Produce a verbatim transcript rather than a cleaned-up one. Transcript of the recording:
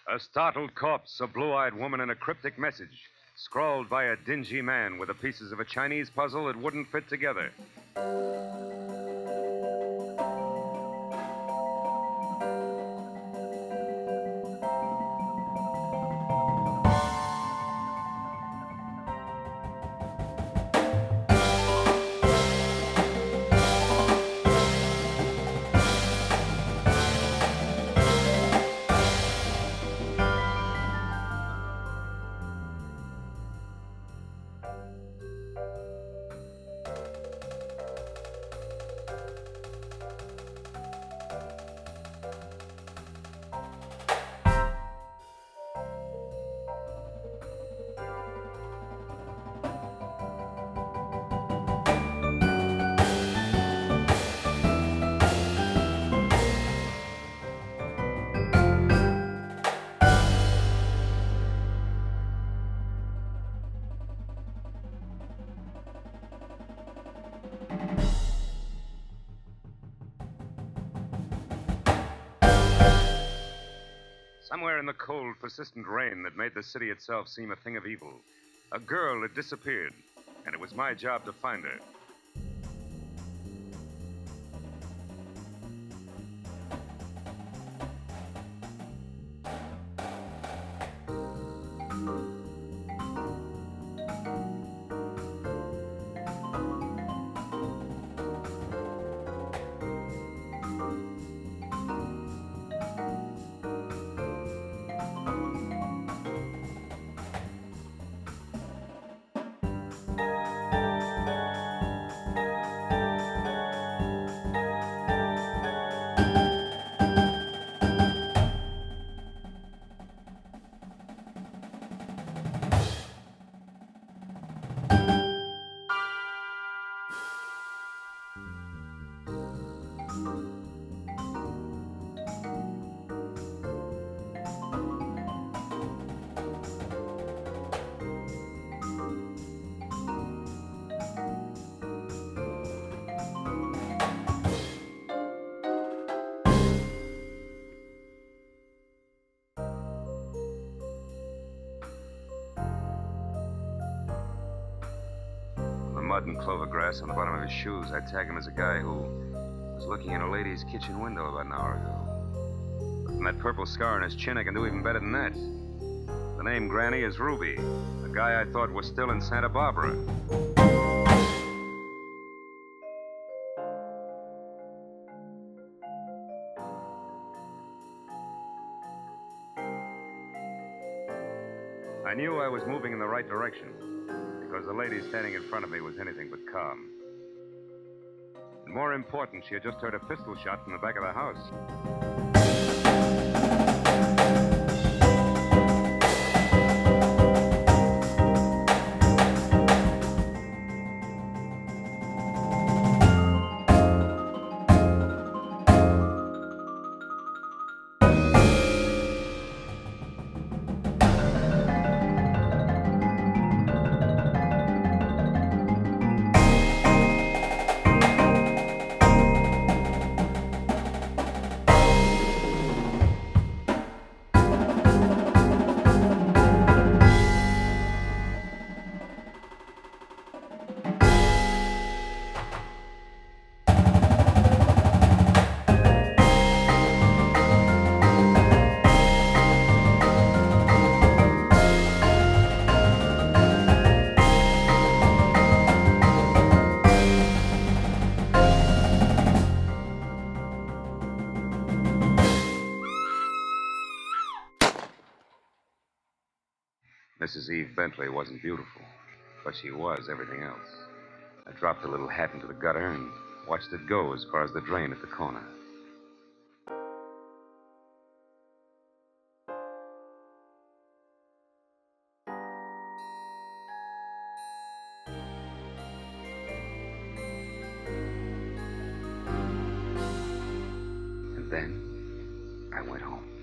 A startled corpse, a blue-eyed woman, and a cryptic message, scrawled by a dingy man with the pieces of a Chinese puzzle that wouldn't fit together. Somewhere in the cold, persistent rain that made the city itself seem a thing of evil, a girl had disappeared, and it was my job to find her. Mud and clover grass on the bottom of his shoes, I tag him as a guy who was looking in a lady's kitchen window about an hour ago. But from that purple scar on his chin, I can do even better than that. The name Granny is Ruby, the guy I thought was still in Santa Barbara. I knew I was moving in the right direction, because the lady standing in front of me was anything but calm. And more important, she had just heard a pistol shot from the back of the house. Missus Eve Bentley wasn't beautiful, but she was everything else. I dropped the little hat into the gutter and watched it go as far as the drain at the corner. And then I went home.